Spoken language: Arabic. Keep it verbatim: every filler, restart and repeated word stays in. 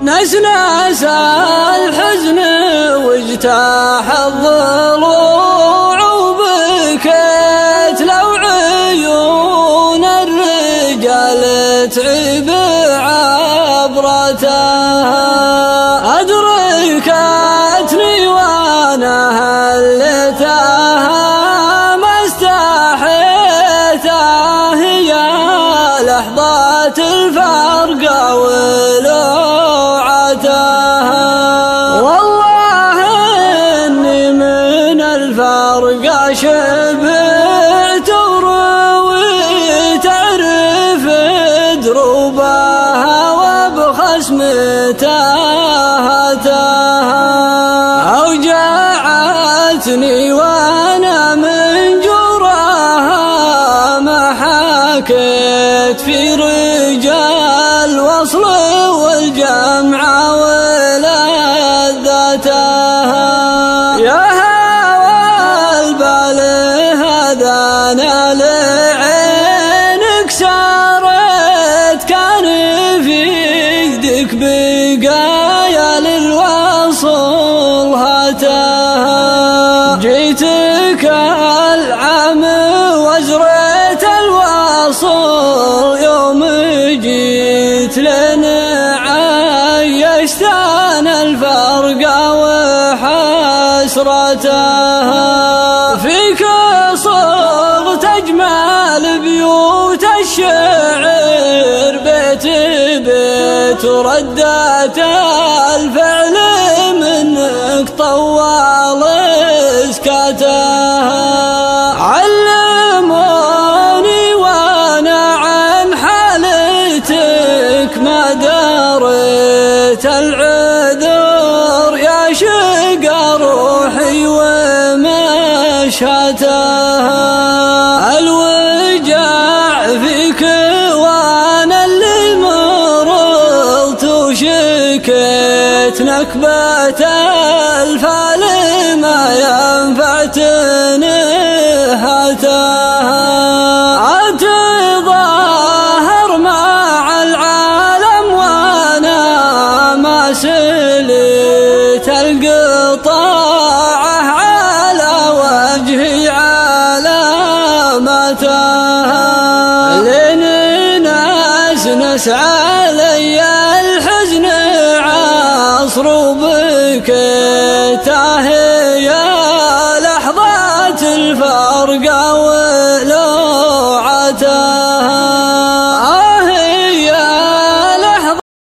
نسناس الحزن واجتاح الضلوع وبكيت لو عيون الرجال تعب عبرتها أدركتني وانا هلتها ما استحيتها يا لحظات الفرق ولوعتها والله إني من الفرق شبعت ورويت أعرف دروبها وبخصمتها أوجعتني وانا من جراها ما حكيت في رجال وصل والجمع ولذتها يا هوى البال هذا انا لعينك سارت كان في يدك بقايا للوصل هاتها جيتك العام وزريت الوصل يوم جيت لنا عيشتنا الفرق وحسرتها فيك صغت أجمل بيوت الشعر بيت بيت وردت الفعل منك طوال اسكاتها علموني وانا عن حالتك ما دريت العذر يا شقى روحي ومشهتها الوجع فيك وانا اللي مرضت وشكيت نكبة الفال ما ينفع تنهتها أتظاهر مع العالم وانا ما سليت القطاعة على وجهي علامتها لين ناس نسعى لي الحزن عصر بكيته